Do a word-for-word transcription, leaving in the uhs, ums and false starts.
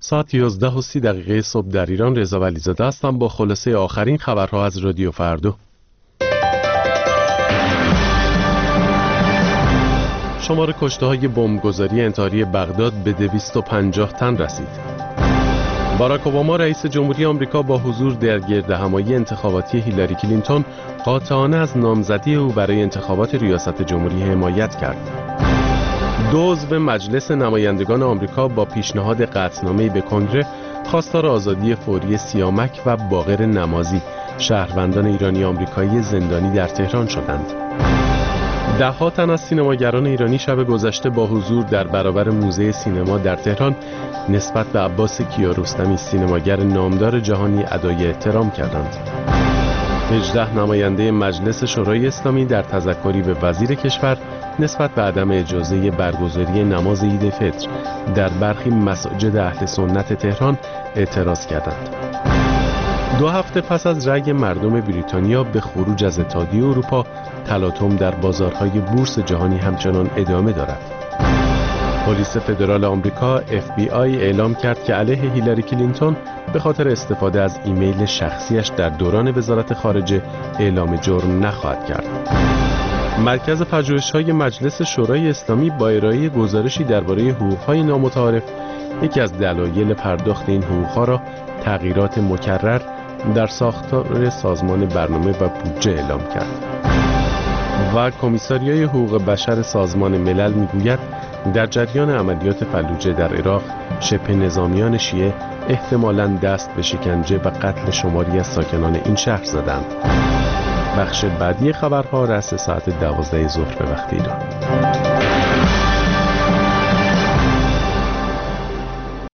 ساعت یازده و سی دقیقه صبح در ایران. رضا ولیزاده هستم با خلاصه آخرین خبرها از رادیو فردا. شمار کشته‌های بمبگذاری انتحاری بغداد به دویست و پنجاه تن رسید. باراک اوباما رئیس جمهوری آمریکا با حضور در گردهمایی انتخاباتی هیلاری کلینتون قاطعانه از نامزدی او برای انتخابات ریاست جمهوری حمایت کرد. دو عضو مجلس نمایندگان آمریکا با پیشنهاد قطعنامه‌ای به کنگره خواستار آزادی فوری سیامک و باقر نمازی، شهروندان ایرانی آمریکایی زندانی در تهران شدند. ده‌ها تن از سینماگران ایرانی شب گذشته با حضور در برابر موزه سینما در تهران نسبت به عباس کیارستمی، سینماگر نامدار جهانی، ادای احترام کردند. هجده نماینده مجلس شورای اسلامی در تذکری به وزیر کشور نسبت به عدم اجازه برگزاری نماز عید فطر در برخی مساجد اهل سنت تهران اعتراض کردند. دو هفته پس از رأی مردم بریتانیا به خروج از اتحادیه اروپا، تلاطم در بازارهای بورس جهانی همچنان ادامه دارد. پلیس فدرال آمریکا اف بی آی اعلام کرد که علیه هیلاری کلینتون به خاطر استفاده از ایمیل شخصیش در دوران وزارت خارجه اعلام جرم نخواهد کرد. مرکز پژوهش‌های مجلس شورای اسلامی با ارائه گزارشی درباره حقوق‌های نامتعارف یکی از دلایل پرداخت این حقوق‌ها را تغییرات مکرر در ساختار سازمان برنامه و بودجه اعلام کرد. و کمیساریای حقوق بشر سازمان ملل میگوید در جریان عملیات فلوجه در عراق شبه نظامیان شیعه احتمالاً دست به شکنجه و قتل شماری از ساکنان این شهر زدند. بخش بعدی خبرها رأس ساعت دوازده ظهر به وقت ایران.